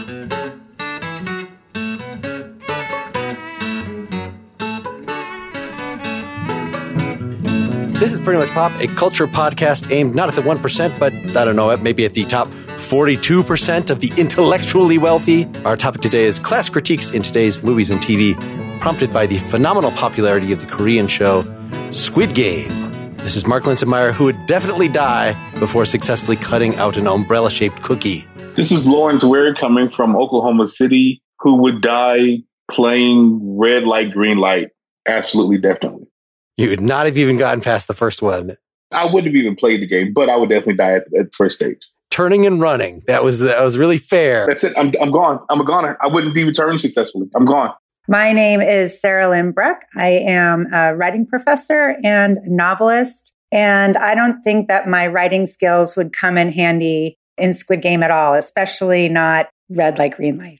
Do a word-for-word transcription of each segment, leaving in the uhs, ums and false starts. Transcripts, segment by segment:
This is Pretty Much Pop, a culture podcast aimed not at the one percent, but I don't know, maybe at the top forty-two percent of the intellectually wealthy. Our topic today is class critiques in today's movies and T V, prompted by the phenomenal popularity of the Korean show Squid Game. This is Mark Linsenmeyer, who would definitely die before successfully cutting out an umbrella-shaped cookie. This is Lawrence Ware coming from Oklahoma City, who would die playing red light, green light. Absolutely, definitely. You would not have even gotten past the first one. I wouldn't have even played the game, but I would definitely die at, at the first stage. Turning and running. That was that was really fair. That's it. I'm I'm gone. I'm a goner. I wouldn't even turn successfully. I'm gone. My name is Sarah Lynn Bruck. I am a writing professor and novelist. And I don't think that my writing skills would come in handy in Squid Game at all, especially not red light, green light.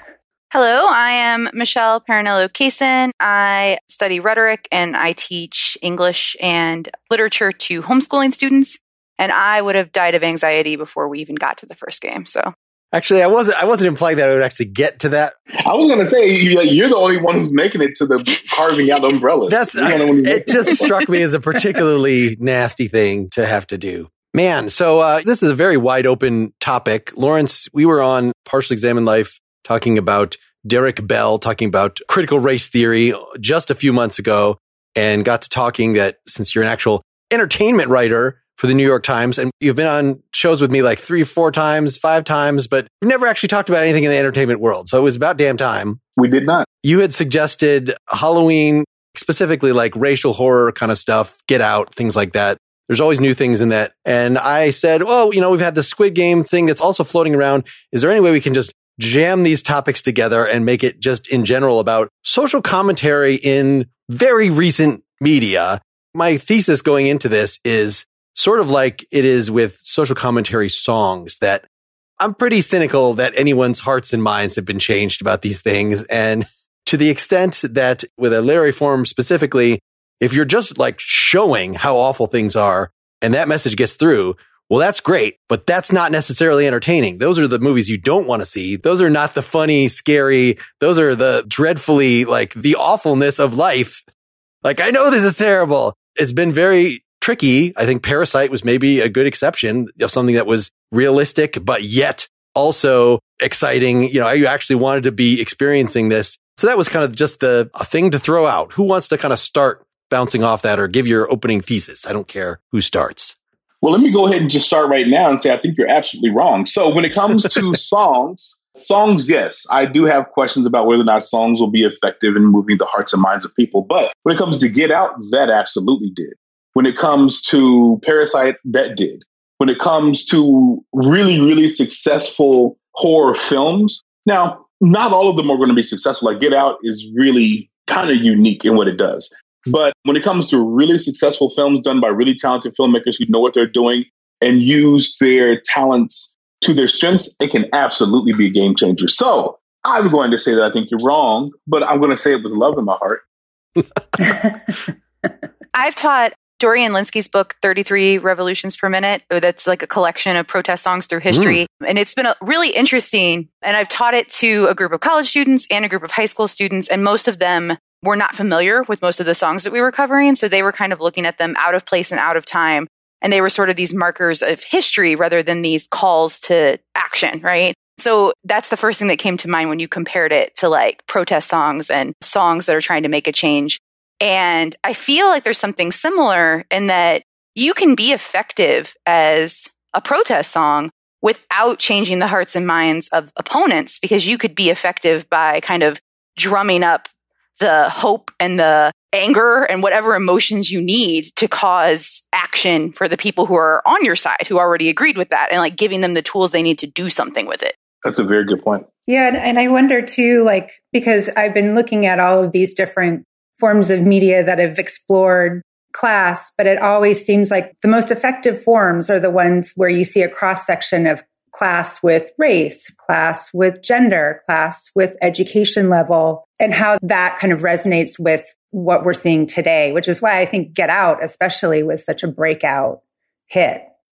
Hello, I am Michelle Paranello-Cason. I study rhetoric and I teach English and literature to homeschooling students. And I would have died of anxiety before we even got to the first game. So actually, I wasn't I wasn't implying that I would actually get to that. I was going to say, you're the only one who's making it to the carving out umbrellas. That's It just struck me as a particularly nasty thing to have to do. Man, so uh, this is a very wide open topic. Lawrence, we were on Partially Examined Life talking about Derek Bell, talking about critical race theory just a few months ago, and got to talking that since you're an actual entertainment writer for the New York Times, and you've been on shows with me like three, four times, five times, but we've never actually talked about anything in the entertainment world. So it was about damn time. We did not. You had suggested Halloween, specifically like racial horror kind of stuff, Get Out, things like that. There's always new things in that. And I said, well, you know, we've had the Squid Game thing that's also floating around. Is there any way we can just jam these topics together and make it just in general about social commentary in very recent media? My thesis going into this is sort of like it is with social commentary songs, that I'm pretty cynical that anyone's hearts and minds have been changed about these things. And to the extent that with a literary form specifically, if you're just like showing how awful things are and that message gets through, well, that's great, but that's not necessarily entertaining. Those are the movies you don't want to see. Those are not the funny, scary. Those are the dreadfully, like, the awfulness of life. Like, I know this is terrible. It's been very tricky. I think Parasite was maybe a good exception of something that was realistic, but yet also exciting. You know, you actually wanted to be experiencing this. So that was kind of just the a thing to throw out. Who wants to kind of start bouncing off that or give your opening thesis? I don't care who starts. Well, let me go ahead and just start right now and say, I think you're absolutely wrong. So when it comes to songs, songs, yes, I do have questions about whether or not songs will be effective in moving the hearts and minds of people. But when it comes to Get Out, that absolutely did. When it comes to Parasite, that did. When it comes to really, really successful horror films, now, not all of them are going to be successful. Like Get Out is really kind of unique in what it does. But when it comes to really successful films done by really talented filmmakers who know what they're doing and use their talents to their strengths, it can absolutely be a game changer. So I'm going to say that I think you're wrong, but I'm going to say it with love in my heart. I've taught Dorian Lynskey's book, thirty-three Revolutions Per Minute. That's like a collection of protest songs through history. Mm. And it's been a really interesting. And I've taught it to a group of college students and a group of high school students. And most of them were not familiar with most of the songs that we were covering. So they were kind of looking at them out of place and out of time. And they were sort of these markers of history rather than these calls to action, right? So that's the first thing that came to mind when you compared it to like protest songs and songs that are trying to make a change. And I feel like there's something similar in that you can be effective as a protest song without changing the hearts and minds of opponents, because you could be effective by kind of drumming up the hope and the anger and whatever emotions you need to cause action for the people who are on your side, who already agreed with that, and like giving them the tools they need to do something with it. That's a very good point. Yeah. And, and I wonder too, like, because I've been looking at all of these different forms of media that have explored class, but it always seems like the most effective forms are the ones where you see a cross section of class with race, class with gender, class with education level, and how that kind of resonates with what we're seeing today, which is why I think Get Out especially was such a breakout hit.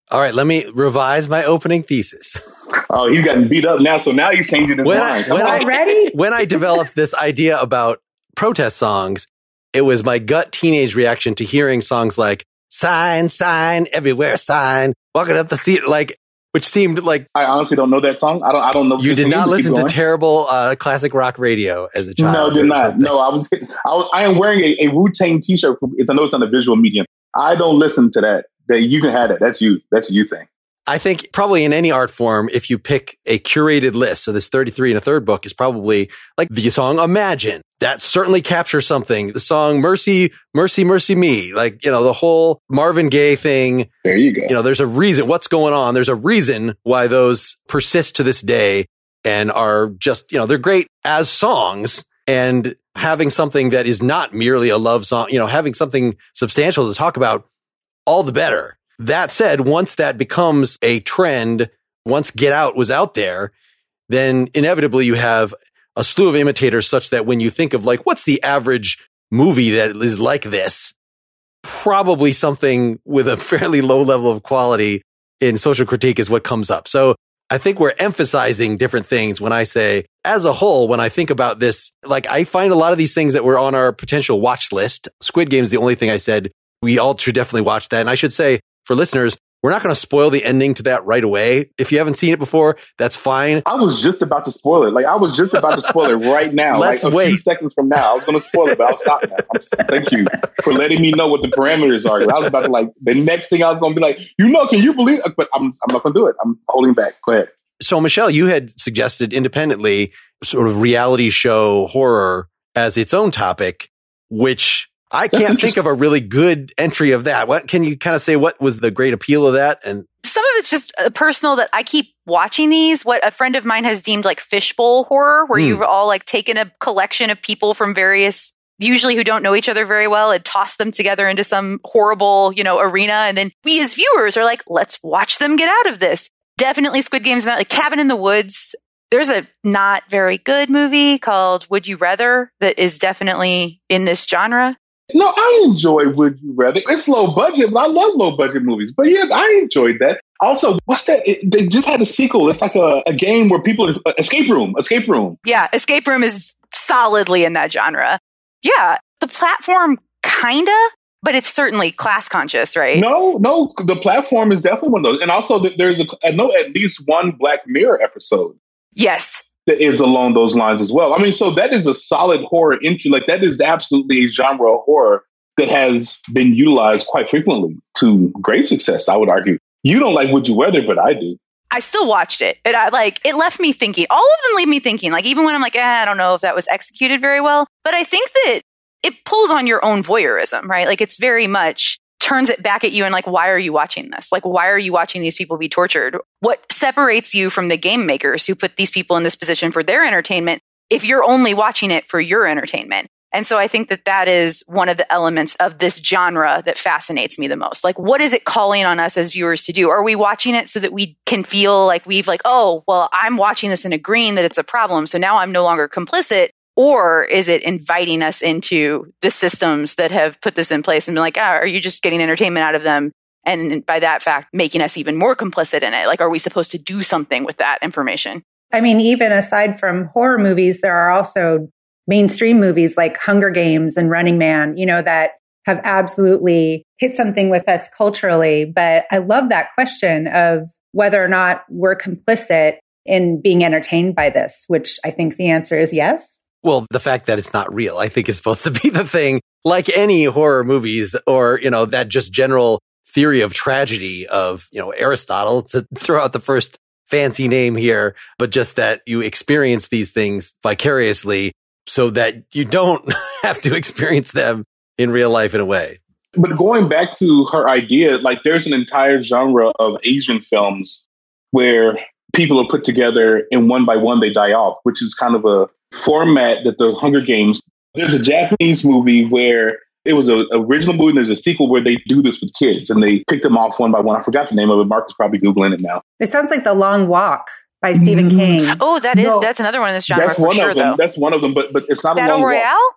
All right, let me revise my opening thesis. Oh, he's gotten beat up now, so now he's changing his when mind. I, when Already? I, when I developed this idea about protest songs, it was my gut teenage reaction to hearing songs like "Sign, Sign, Everywhere, Sign," walking up the seat, like, which seemed like I honestly don't know that song. I don't. I don't know. you did not listen to going. terrible uh, classic rock radio as a child. No, did not. No, I was. I was. I am wearing a, a Wu-Tang T-shirt. From, I know it's on a visual medium. I don't listen to that. That you can have it. That's you. That's a you thing. I think probably in any art form, if you pick a curated list, so this thirty-three and a third book is probably like the song Imagine. That certainly captures something. The song Mercy, Mercy, Mercy Me. Like, you know, the whole Marvin Gaye thing. There you go. You know, there's a reason. What's going on? There's a reason why those persist to this day and are just, you know, they're great as songs. And having something that is not merely a love song, you know, having something substantial to talk about, all the better. That said, once that becomes a trend, once Get Out was out there, then inevitably you have a slew of imitators such that when you think of like, what's the average movie that is like this? Probably something with a fairly low level of quality in social critique is what comes up. So I think we're emphasizing different things when I say, as a whole, when I think about this, like I find a lot of these things that were on our potential watch list. Squid Game is the only thing I said we all should definitely watch that. And I should say, for listeners, we're not going to spoil the ending to that right away. If you haven't seen it before, that's fine. I was just about to spoil it. Like, I was just about to spoil it right now. Let's like, a wait. few seconds from now, I was going to spoil it, but I'll stop now. I'm, thank you for letting me know what the parameters are. I was about to, like, the next thing I was going to be like, you know, can you believe it? But I'm, I'm not going to do it. I'm holding back. Go ahead. So, Michelle, you had suggested independently sort of reality show horror as its own topic, which I can't think of a really good entry of that. What can you kind of say? What was the great appeal of that? And some of it's just uh, personal that I keep watching these. What a friend of mine has deemed like fishbowl horror, where mm. you've all like taken a collection of people from various, usually who don't know each other very well, and tossed them together into some horrible, you know, arena. And then we as viewers are like, let's watch them get out of this. Definitely Squid Game's not like Cabin in the Woods. There's a not very good movie called Would You Rather that is definitely in this genre. No, I enjoy Would You Rather. It's low budget, but I love low budget movies. But yes, I enjoyed that. Also, what's that? It, they just had a sequel. It's like a, a game where people are, Escape Room, Escape Room. Yeah, Escape Room is solidly in that genre. Yeah, the platform kinda, but it's certainly class conscious, right? No, no, the platform is definitely one of those. And also, there's a, I know at least one Black Mirror episode. Yes. That is along those lines as well. I mean, so that is a solid horror entry. Like, that is absolutely a genre of horror that has been utilized quite frequently to great success, I would argue. You don't like Would You Rather, but I do. I still watched it. It I, like it left me thinking. All of them leave me thinking. Like, even when I'm like, eh, I don't know if that was executed very well. But I think that it pulls on your own voyeurism, right? Like, it's very much turns it back at you and like, why are you watching this? Like, why are you watching these people be tortured? What separates you from the game makers who put these people in this position for their entertainment if you're only watching it for your entertainment? And so I think that that is one of the elements of this genre that fascinates me the most. Like, what is it calling on us as viewers to do? Are we watching it so that we can feel like we've like, oh, well, I'm watching this and agreeing that it's a problem, so now I'm no longer complicit? Or is it inviting us into the systems that have put this in place and be like, ah, are you just getting entertainment out of them? And by that fact, making us even more complicit in it. Like, are we supposed to do something with that information? I mean, even aside from horror movies, there are also mainstream movies like Hunger Games and Running Man, you know, that have absolutely hit something with us culturally. But I love that question of whether or not we're complicit in being entertained by this, which I think the answer is yes. Well, the fact that it's not real, I think, is supposed to be the thing. Like any horror movies or, you know, that just general theory of tragedy of, you know, Aristotle, to throw out the first fancy name here, but just that you experience these things vicariously so that you don't have to experience them in real life in a way. But going back to her idea, like, there's an entire genre of Asian films where people are put together and one by one they die off, which is kind of a format that the Hunger Games. There's a Japanese movie where it was an original movie and there's a sequel where they do this with kids and they pick them off one by one. I forgot the name of it. Mark is probably Googling it now. It sounds like The Long Walk by Stephen mm-hmm. King. Oh, that is no, that's another one in this genre that's for one sure, of them. though. That's one of them, but but it's not Battle a long Royale? walk.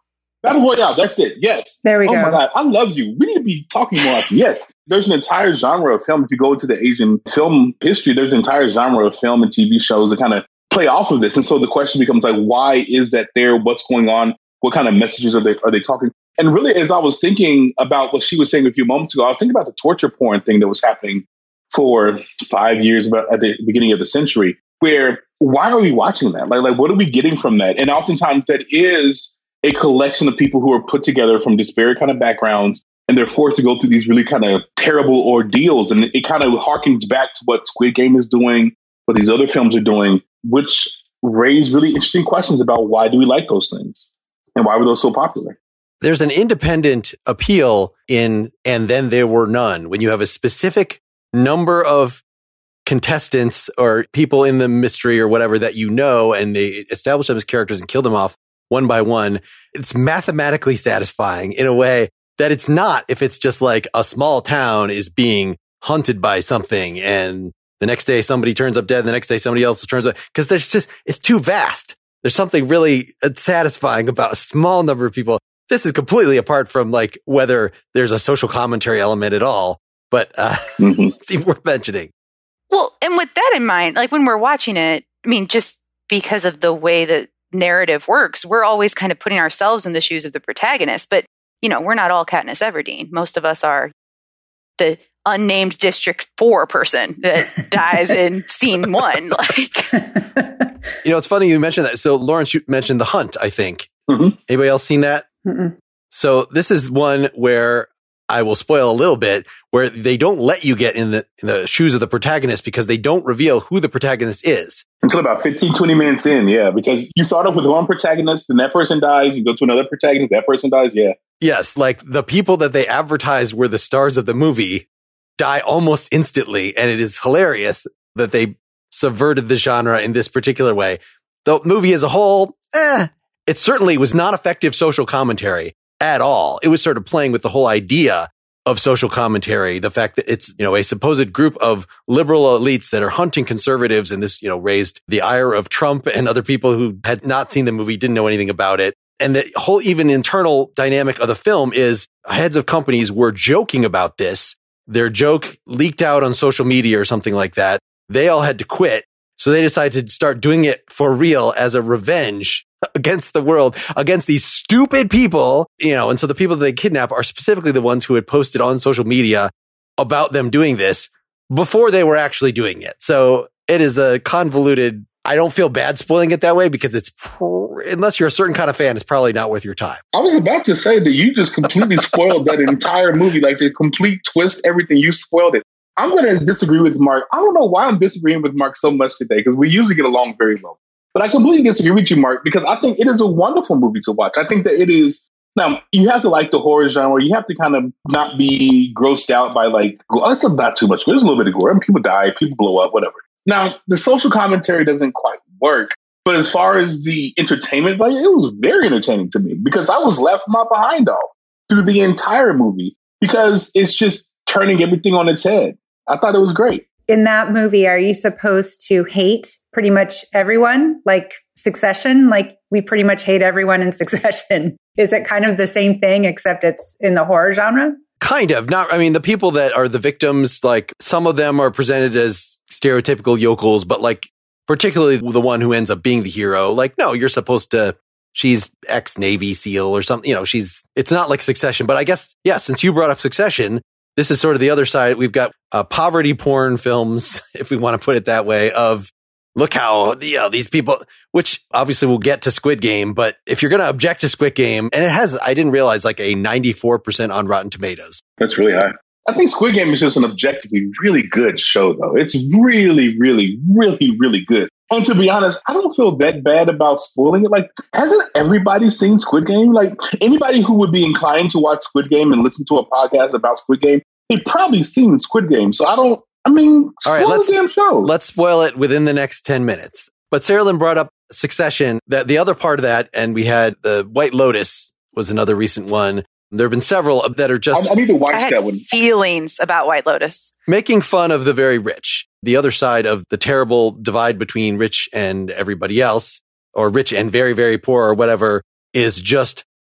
Battle Royale, that's it. Yes. There we oh go. Oh my God, I love you. We need to be talking more often. Yes. There's an entire genre of film. If you go to the Asian film history, there's an entire genre of film and T V shows that kind of play off of this. And so the question becomes like, why is that there? What's going on? What kind of messages are they are they talking? And really, as I was thinking about what she was saying a few moments ago, I was thinking about the torture porn thing that was happening for five years about at the beginning of the century, where why are we watching that? Like, like what are we getting from that? And oftentimes that is a collection of people who are put together from disparate kind of backgrounds, and they're forced to go through these really kind of terrible ordeals. And it kind of harkens back to what Squid Game is doing, what these other films are doing, which raise really interesting questions about why do we like those things and why were those so popular? There's an independent appeal in And Then There Were None when you have a specific number of contestants or people in the mystery or whatever that you know, and they establish them as characters and kill them off one by one. It's mathematically satisfying in a way that it's not if it's just like a small town is being hunted by something and the next day somebody turns up dead and the next day somebody else turns up, because there's just, it's too vast. There's something really satisfying about a small number of people. This is completely apart from like whether there's a social commentary element at all, but uh, mm-hmm. seems worth mentioning. Well, and with that in mind, like when we're watching it, I mean, just because of the way that narrative works, we're always kind of putting ourselves in the shoes of the protagonist. But, you know, we're not all Katniss Everdeen. Most of us are the unnamed District four person that dies in scene one. Like, you know, it's funny you mentioned that. So Lawrence, you mentioned The Hunt, I think. Mm-hmm. Anybody else seen that? Mm-mm. So this is one where I will spoil a little bit, where they don't let you get in the, in the shoes of the protagonist because they don't reveal who the protagonist is. Until about fifteen, twenty minutes in, yeah. Because you start off with one protagonist and that person dies. You go to another protagonist, that person dies, yeah. Yes, like the people that they advertised were the stars of the movie die almost instantly. And it is hilarious that they subverted the genre in this particular way. The movie as a whole, eh, it certainly was not effective social commentary at all. It was sort of playing with the whole idea of social commentary, the fact that it's, you know, a supposed group of liberal elites that are hunting conservatives, and this, you know, raised the ire of Trump and other people who had not seen the movie, didn't know anything about it. And the whole even internal dynamic of the film is heads of companies were joking about this. Their joke leaked out on social media or something like that. They all had to quit. So they decided to start doing it for real as a revenge against the world, against these stupid people, you know, and so the people that they kidnap are specifically the ones who had posted on social media about them doing this before they were actually doing it. So it is a convoluted, I don't feel bad spoiling it that way because it's, unless you're a certain kind of fan, it's probably not worth your time. I was about to say that you just completely spoiled that entire movie, like the complete twist, everything, you spoiled it. I'm going to disagree with Mark. I don't know why I'm disagreeing with Mark so much today, because we usually get along very well. But I completely disagree with you, Mark, because I think it is a wonderful movie to watch. I think that it is. Now, you have to like the horror genre. You have to kind of not be grossed out by like, oh, that's not too much. There's a little bit of gore. And people die, people blow up, whatever. Now, the social commentary doesn't quite work. But as far as the entertainment value, it was very entertaining to me because I was left my behind off through the entire movie because it's just turning everything on its head. I thought it was great. In that movie, are you supposed to hate pretty much everyone, like Succession? Like we pretty much hate everyone in Succession. Is it kind of the same thing, except it's in the horror genre? Kind of. Not. I mean, the people that are the victims, like some of them are presented as stereotypical yokels, but like particularly the one who ends up being the hero, like, no, you're supposed to, she's ex-Navy SEAL or something, you know, she's, it's not like Succession. But I guess, yeah, since you brought up Succession, this is sort of the other side. We've got uh, poverty porn films, if we want to put it that way, of look how, you know, these people, which obviously we'll get to Squid Game, but if you're going to object to Squid Game, and it has, I didn't realize, like a ninety-four percent on Rotten Tomatoes. That's really high. I think Squid Game is just an objectively really good show, though. It's really, really, really, really good. And to be honest, I don't feel that bad about spoiling it. Like, hasn't everybody seen Squid Game? Like, anybody who would be inclined to watch Squid Game and listen to a podcast about Squid Game, they've probably seen Squid Game. So I don't, I mean, spoil All right, let's, the damn show. Let's spoil it within the next ten minutes. But Sarah Lynn brought up Succession, that the other part of that, and we had the White Lotus was another recent one. There have been several that are just... I, I need to watch I had that one. feelings about White Lotus. Making fun of the very rich. The other side of the terrible divide between rich and everybody else, or rich and very, very poor or whatever, is just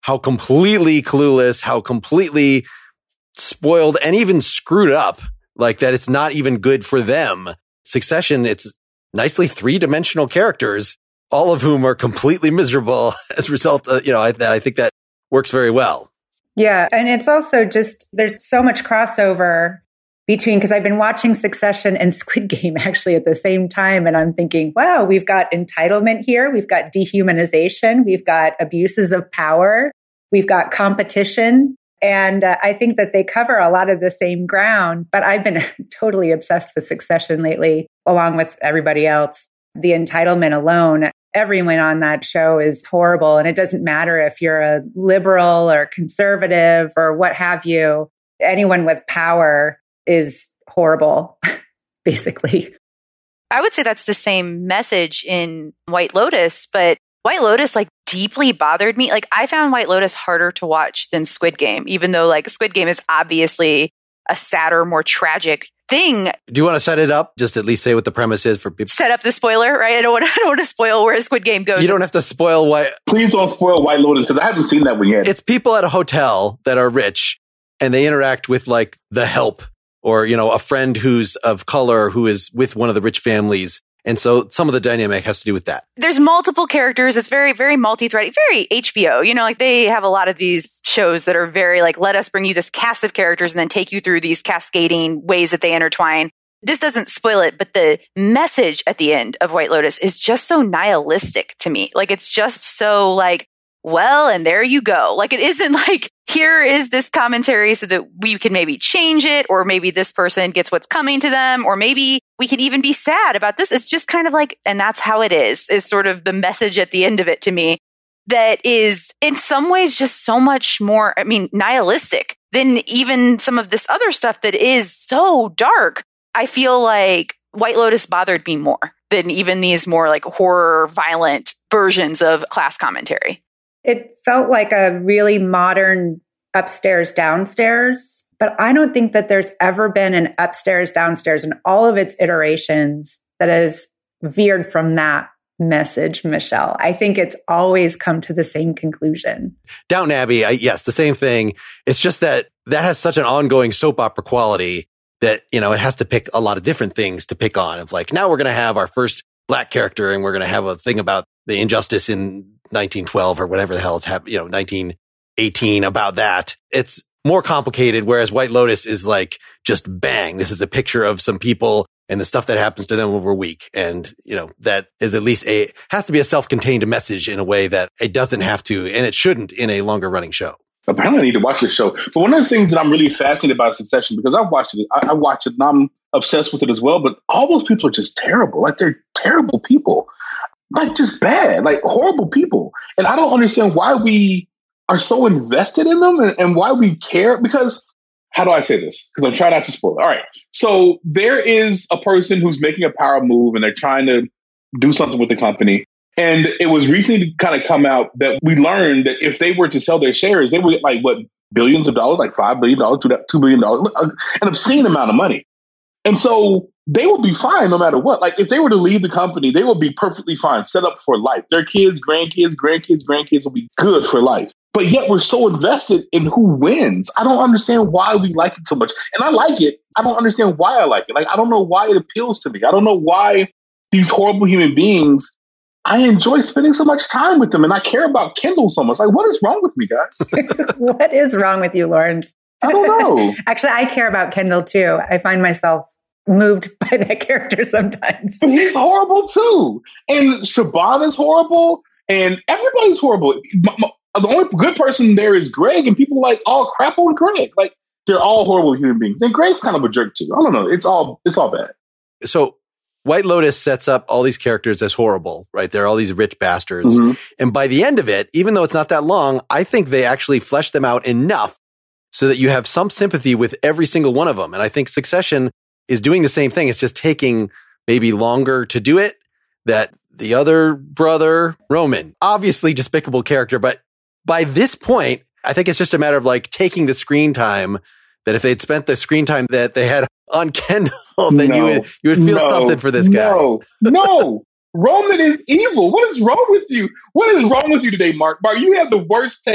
how completely clueless, how completely spoiled and even screwed up, like that it's not even good for them. Succession, it's nicely three-dimensional characters, all of whom are completely miserable as a result of, you know, I, I think that works very well. Yeah. And it's also just, there's so much crossover between, because I've been watching Succession and Squid Game actually at the same time. And I'm thinking, wow, we've got entitlement here. We've got dehumanization. We've got abuses of power. We've got competition. And uh, I think that they cover a lot of the same ground, but I've been totally obsessed with Succession lately, along with everybody else. The entitlement alone, everyone on that show is horrible. And it doesn't matter if you're a liberal or conservative or what have you. Anyone with power is horrible, basically. I would say that's the same message in White Lotus, but White Lotus like deeply bothered me. Like I found White Lotus harder to watch than Squid Game, even though like Squid Game is obviously a sadder, more tragic thing. Do you want to set it up? Just at least say what the premise is for people. Set up the spoiler, right? I don't want to, I don't want to spoil where Squid Game goes. You don't have to spoil White. Please don't spoil White Lotus because I haven't seen that one yet. It's people at a hotel that are rich and they interact with like the help or, you know, a friend who's of color who is with one of the rich families. And so some of the dynamic has to do with that. There's multiple characters. It's very, very multi-threaded, very H B O. You know, like they have a lot of these shows that are very like, let us bring you this cast of characters and then take you through these cascading ways that they intertwine. This doesn't spoil it, but the message at the end of White Lotus is just so nihilistic to me. Like it's just so like, well, and there you go. Like it isn't like, here is this commentary so that we can maybe change it, or maybe this person gets what's coming to them, or maybe we can even be sad about this. It's just kind of like, and that's how it is, is sort of the message at the end of it to me that is in some ways just so much more, I mean, nihilistic than even some of this other stuff that is so dark. I feel like White Lotus bothered me more than even these more like horror, violent versions of class commentary. It felt like a really modern upstairs, downstairs, but I don't think that there's ever been an upstairs, downstairs in all of its iterations that has veered from that message, Michelle. I think it's always come to the same conclusion. Downton Abbey, I, yes, the same thing. It's just that that has such an ongoing soap opera quality that, you know, it has to pick a lot of different things to pick on. Of like, now we're going to have our first black character and we're going to have a thing about the injustice in nineteen twelve or whatever the hell is happening, you know, nineteen eighteen about that. It's more complicated, whereas White Lotus is like, just bang, this is a picture of some people and the stuff that happens to them over a week. And, you know, that is at least a, has to be a self-contained message in a way that it doesn't have to, and it shouldn't in a longer running show. Apparently I need to watch this show. But one of the things that I'm really fascinated about Succession, because I've watched it, I, I watch it and I'm obsessed with it as well, but all those people are just terrible. Like they're terrible people. Like just bad, like horrible people. And I don't understand why we are so invested in them and, and why we care. Because how do I say this? Because I'm trying not to spoil it. All right. So there is a person who's making a power move and they're trying to do something with the company. And it was recently kind of come out that we learned that if they were to sell their shares, they would get like what, billions of dollars, like five billion dollars, two billion dollars, an obscene amount of money. And so they will be fine no matter what. Like if they were to leave the company, they will be perfectly fine, set up for life. Their kids, grandkids, grandkids, grandkids will be good for life. But yet we're so invested in who wins. I don't understand why we like it so much. And I like it. I don't understand why I like it. Like I don't know why it appeals to me. I don't know why these horrible human beings, I enjoy spending so much time with them. And I care about Kendall so much. Like what is wrong with me, guys? What is wrong with you, Lawrence? I don't know. Actually, I care about Kendall too. I find myself moved by that character sometimes. He's horrible too. And Siobhan is horrible. And everybody's horrible. My, my, the only good person there is Greg. And people like all crap on Greg. Like they're all horrible human beings. And Greg's kind of a jerk too. I don't know. It's all it's all bad. So White Lotus sets up all these characters as horrible, right? They're all these rich bastards. Mm-hmm. And by the end of it, even though it's not that long, I think they actually flesh them out enough so that you have some sympathy with every single one of them. And I think Succession is doing the same thing. It's just taking maybe longer to do it. That the other brother, Roman, obviously despicable character, but by this point, I think it's just a matter of like taking the screen time, that if they'd spent the screen time that they had on Kendall, then no, you would you would feel no, something for this guy. No, no. Roman is evil. What is wrong with you? What is wrong with you today, Mark? Mark, you have the worst takes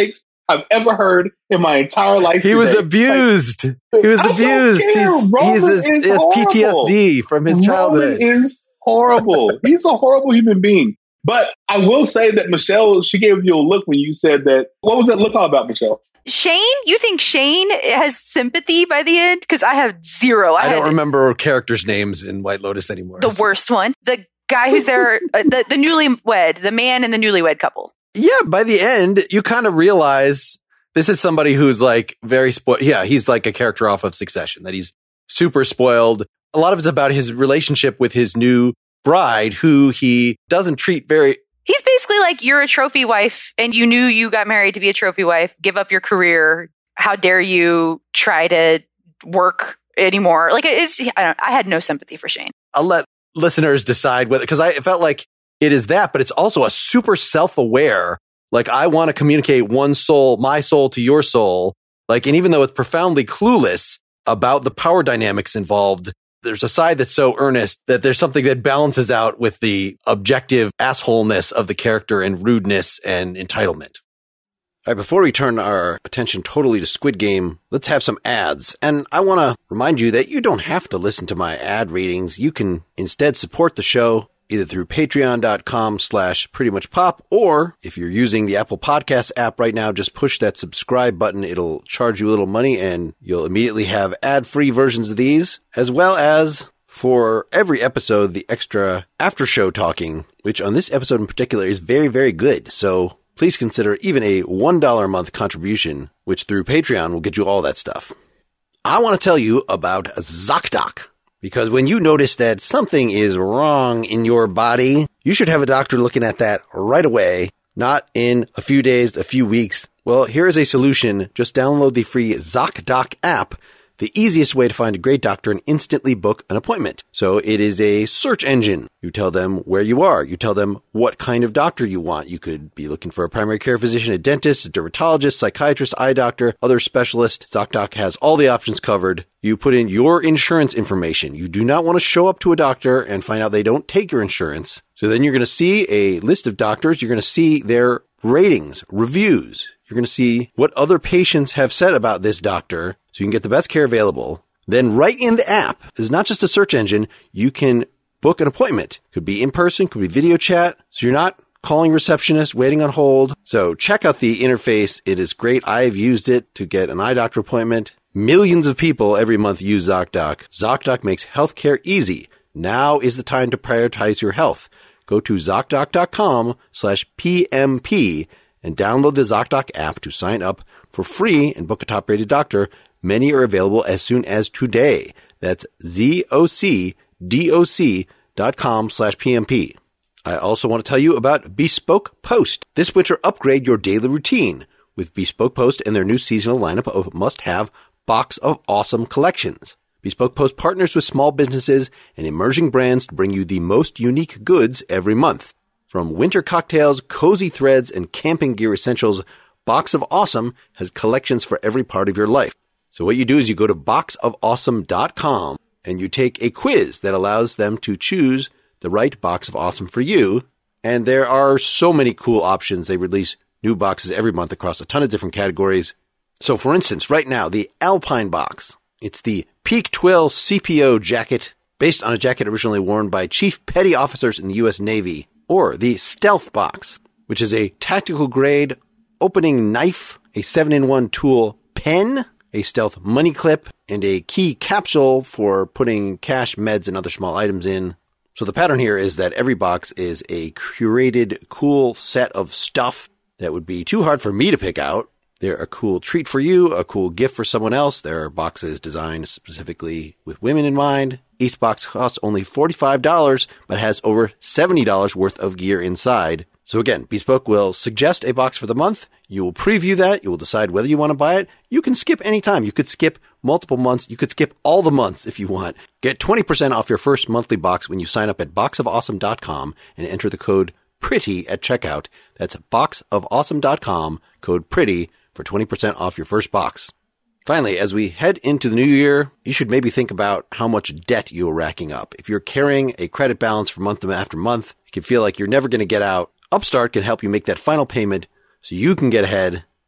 I've ever heard in my entire life. He today. was abused. Like, he was I abused. He's, he's is his P T S D from his childhood. Roman is horrible. He's a horrible human being. But I will say that Michelle, she gave you a look when you said that. What was that look all about, Michelle? Shane? You think Shane has sympathy by the end? Because I have zero. I, I don't had remember characters' names in White Lotus anymore. the worst one. The guy who's there, uh, the, the newlywed, the man and the newlywed couple. Yeah, by the end, you kind of realize this is somebody who's like very spoiled. Yeah, he's like a character off of Succession, that he's super spoiled. A lot of it's about his relationship with his new bride, who he doesn't treat very... He's basically like, you're a trophy wife and you knew you got married to be a trophy wife. Give up your career. How dare you try to work anymore? Like, it's, I don't, I had no sympathy for Shane. I'll let listeners decide whether, because I it felt like it is that, but it's also a super self-aware, like, I want to communicate one soul, my soul to your soul. Like, and even though it's profoundly clueless about the power dynamics involved, there's a side that's so earnest that there's something that balances out with the objective assholeness of the character and rudeness and entitlement. All right, before we turn our attention totally to Squid Game, let's have some ads. And I want to remind you that you don't have to listen to my ad readings. You can instead support the show either through patreon.com slash pretty much pop, or if you're using the Apple Podcast app right now, just push that subscribe button. It'll charge you a little money and you'll immediately have ad-free versions of these, as well as for every episode, the extra after show talking, which on this episode in particular is very, very good. So please consider even a one dollar a month contribution, which through Patreon will get you all that stuff. I want to tell you about ZocDoc. Because when you notice that something is wrong in your body, you should have a doctor looking at that right away, not in a few days, a few weeks. Well, here is a solution. Just download the free ZocDoc app, the easiest way to find a great doctor and instantly book an appointment. So it is a search engine. You tell them where you are. You tell them what kind of doctor you want. You could be looking for a primary care physician, a dentist, a dermatologist, psychiatrist, eye doctor, other specialist. ZocDoc has all the options covered. You put in your insurance information. You do not want to show up to a doctor and find out they don't take your insurance. So then you're going to see a list of doctors. You're going to see their ratings, reviews. You're going to see what other patients have said about this doctor so you can get the best care available. Then right in the app is not just a search engine. You can book an appointment. Could be in person, could be video chat. So you're not calling receptionist, waiting on hold. So check out the interface. It is great. I've used it to get an eye doctor appointment. Millions of people every month use ZocDoc. ZocDoc makes healthcare easy. Now is the time to prioritize your health. Go to ZocDoc.com slash PMP and download the ZocDoc app to sign up for free and book a top-rated doctor. Many are available as soon as today. That's Z-O-C-D-O-C dot com slash PMP. I also want to tell you about Bespoke Post. This winter, upgrade your daily routine with Bespoke Post and their new seasonal lineup of must-have Box of Awesome collections. Bespoke Post partners with small businesses and emerging brands to bring you the most unique goods every month. From winter cocktails, cozy threads, and camping gear essentials, Box of Awesome has collections for every part of your life. So what you do is you go to box of awesome dot com and you take a quiz that allows them to choose the right Box of Awesome for you. And there are so many cool options. They release new boxes every month across a ton of different categories. So for instance, right now, the Alpine box. It's the Peak Twill C P O jacket, based on a jacket originally worn by Chief Petty Officers in the U S Navy. Or the Stealth box, which is a tactical grade opening knife, a seven in one tool pen, a stealth money clip, and a key capsule for putting cash, meds, and other small items in. So the pattern here is that every box is a curated, cool set of stuff that would be too hard for me to pick out. They're a cool treat for you, a cool gift for someone else. There are boxes designed specifically with women in mind. Each box costs only forty-five dollars, but has over seventy dollars worth of gear inside. So again, Bespoke will suggest a box for the month. You will preview that. You will decide whether you want to buy it. You can skip any time. You could skip multiple months. You could skip all the months if you want. Get twenty percent off your first monthly box when you sign up at box of awesome dot com and enter the code PRETTY at checkout. That's box of awesome dot com, code PRETTY for twenty percent off your first box. Finally, as we head into the new year, you should maybe think about how much debt you are racking up. If you're carrying a credit balance for month after month, it can feel like you're never going to get out. Upstart can help you make that final payment so you can get ahead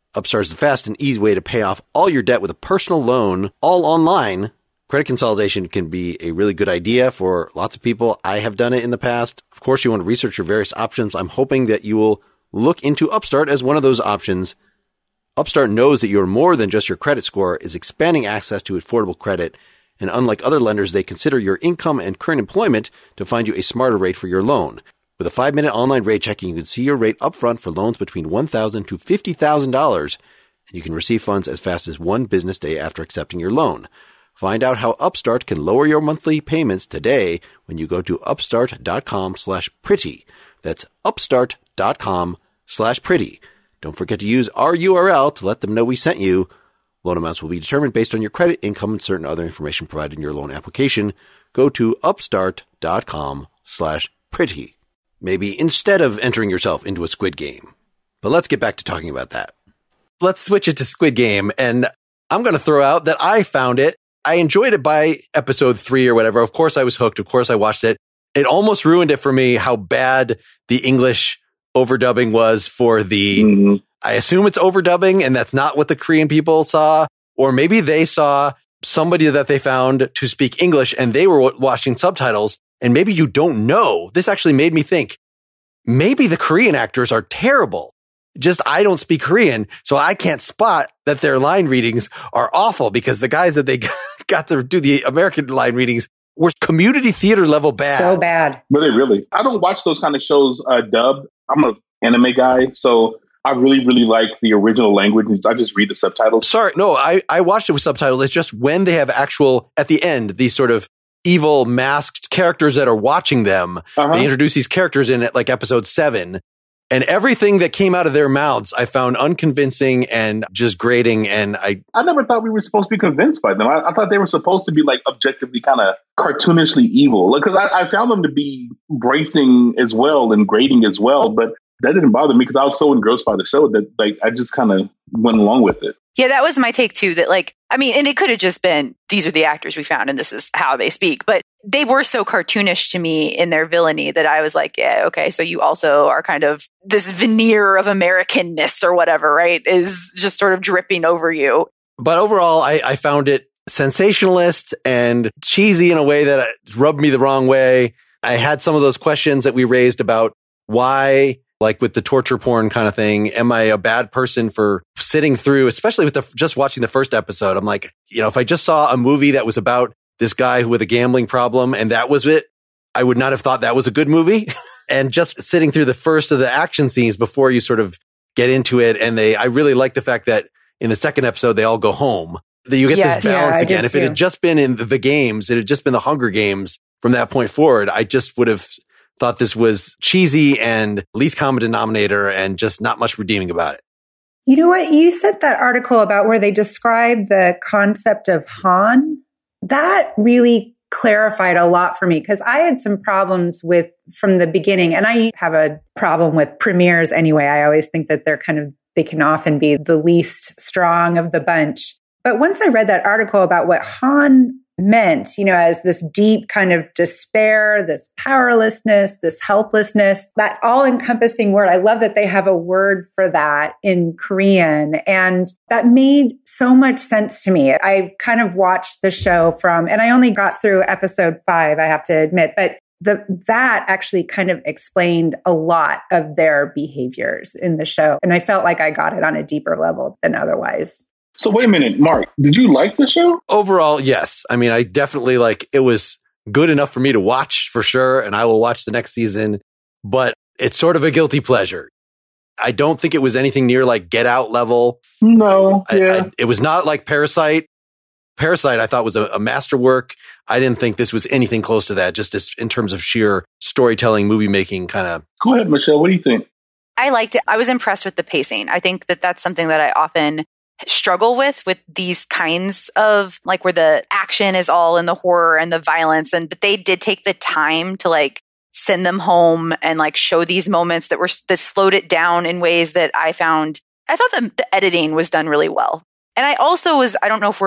Upstart is the fast and easy way to pay off all your debt with a personal loan, all online. Credit consolidation can be a really good idea for lots of people. I have done it in the past. Of course, you want to research your various options. I'm hoping that you will look into Upstart as one of those options. Upstart knows that you're more than just your credit score, is expanding access to affordable credit, and unlike other lenders, they consider your income and current employment to find you a smarter rate for your loan. With a five-minute online rate checking, you can see your rate upfront for loans between one thousand dollars to fifty thousand dollars, and you can receive funds as fast as one business day after accepting your loan. Find out how Upstart can lower your monthly payments today when you go to upstart.com slash pretty. That's upstart.com slash pretty. Don't forget to use our U R L to let them know we sent you. Loan amounts will be determined based on your credit, income, and certain other information provided in your loan application. Go to upstart.com slash pretty. Maybe instead of entering yourself into a Squid Game. But let's get back to talking about that. Let's switch it to Squid Game. And I'm going to throw out that I found it. I enjoyed it by episode three or whatever. Of course I was hooked. Of course I watched it. It almost ruined it for me how bad the English overdubbing was for the, mm-hmm. I assume it's overdubbing and that's not what the Korean people saw. Or maybe they saw somebody that they found to speak English and they were watching subtitles. And maybe you don't know. This actually made me think, maybe the Korean actors are terrible. Just I don't speak Korean, so I can't spot that their line readings are awful because the guys that they got to do the American line readings were community theater level bad. So bad. Were they really? I don't watch those kind of shows uh, dubbed. I'm an anime guy, so I really, really like the original language. I just read the subtitles. Sorry, no, I, I watched it with subtitles. It's just when they have actual, at the end, these sort of evil masked characters that are watching them. Uh-huh. They introduce these characters in like episode seven. And everything that came out of their mouths, I found unconvincing and just grating. And I, I never thought we were supposed to be convinced by them. I, I thought they were supposed to be like objectively kind of cartoonishly evil. Because like, I, I found them to be bracing as well and grating as well. But that didn't bother me because I was so engrossed by the show that like I just kind of went along with it. Yeah, that was my take too. That like, I mean, and it could have just been, these are the actors we found and this is how they speak. But they were so cartoonish to me in their villainy that I was like, yeah, okay. So you also are kind of this veneer of Americanness or whatever, right? Is just sort of dripping over you. But overall, I, I found it sensationalist and cheesy in a way that rubbed me the wrong way. I had some of those questions that we raised about why, like with the torture porn kind of thing, am I a bad person for sitting through, especially with the, just watching the first episode? I'm like, you know, if I just saw a movie that was about this guy with a gambling problem and that was it, I would not have thought that was a good movie. And just sitting through the first of the action scenes before you sort of get into it. And they, I really like the fact that in the second episode, they all go home. That you get yes, this balance yeah, again. If it had just been in the games, it had just been the Hunger Games from that point forward, I just would have thought this was cheesy and least common denominator and just not much redeeming about it. You know what? You said that article about where they described the concept of Han. That really clarified a lot for me because I had some problems with from the beginning. And I have a problem with premieres anyway. I always think that they're kind of, they can often be the least strong of the bunch. But once I read that article about what Han meant, you know, as this deep kind of despair, this powerlessness, this helplessness, that all encompassing word. I love that they have a word for that in Korean. And that made so much sense to me. I kind of watched the show from, and I only got through episode five, I have to admit, but the, that actually kind of explained a lot of their behaviors in the show. And I felt like I got it on a deeper level than otherwise. So wait a minute, Mark, did you like the show? Overall, yes. I mean, I definitely like, it was good enough for me to watch for sure. And I will watch the next season, but it's sort of a guilty pleasure. I don't think it was anything near like Get Out level. No. I, yeah. I, it was not like Parasite. Parasite, I thought was a, a masterwork. I didn't think this was anything close to that, just as, in terms of sheer storytelling, movie making kind of. Go ahead, Michelle. What do you think? I liked it. I was impressed with the pacing. I think that that's something that I often struggle with, with these kinds of like where the action is all in the horror and the violence. And, but they did take the time to like send them home and like show these moments that were, that slowed it down in ways that I found, I thought the, the editing was done really well. And I also was, I don't know if we're at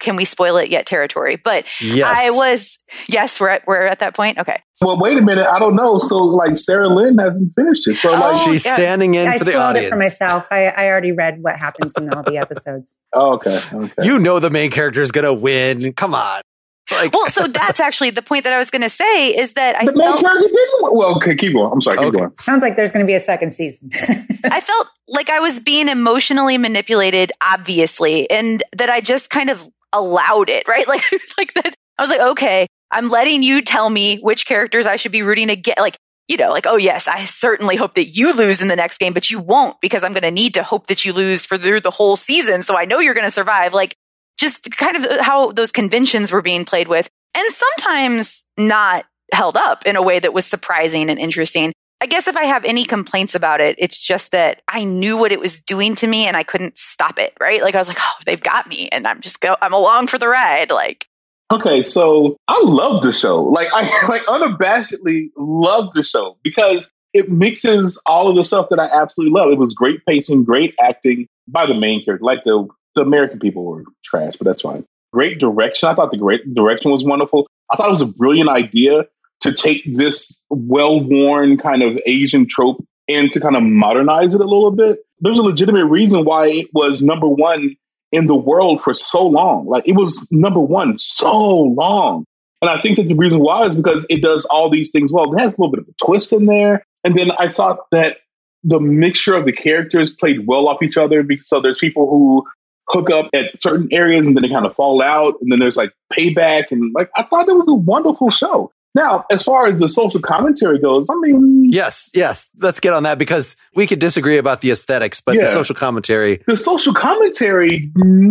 can we spoil it yet territory. But yes. I was, yes, we're at, we're at that point. Okay. Well, wait a minute. I don't know. So like Sarah Lynn hasn't finished it. So Oh, like, She's yeah. standing in I for the spoiled audience. it for myself. I, I already read what happens in all the episodes. oh, okay. Okay. You know the main character is going to win. Come on. Like, Well, so that's actually the point that I was going to say is that I the main felt, character didn't. Well, okay. Keep going. I'm sorry. Keep Okay. going. Sounds like there's going to be a second season. I felt like I was being emotionally manipulated, obviously, and that I just kind of allowed it, right? Like, like that. I was like, okay, I'm letting you tell me which characters I should be rooting against. Like, you know, like, oh yes, I certainly hope that you lose in the next game, but you won't because I'm going to need to hope that you lose for through the whole season. So I know you're going to survive. Like, just kind of how those conventions were being played with, and sometimes not held up in a way that was surprising and interesting. I guess if I have any complaints about it, it's just that I knew what it was doing to me and I couldn't stop it, right? Like I was like, oh, they've got me and I'm just go, I'm along for the ride. Like, Okay, so I love the show. Like I like unabashedly love the show because it mixes all of the stuff that I absolutely love. It was great pacing, great acting by the main character. Like the the American people were trash, but that's fine. Great direction. I thought the great direction was wonderful. I thought it was a brilliant idea to take this well-worn kind of Asian trope and to kind of modernize it a little bit. There's a legitimate reason why it was number one in the world for so long. Like it was number one so long. And I think that the reason why is because it does all these things well. It has a little bit of a twist in there. And then I thought that the mixture of the characters played well off each other. Because, so there's people who hook up at certain areas and then they kind of fall out. And then there's like payback. And like, I thought it was a wonderful show. Now, as far as the social commentary goes, I mean... yes, yes. Let's get on that because we could disagree about the aesthetics, but Yeah. the social commentary... The social commentary,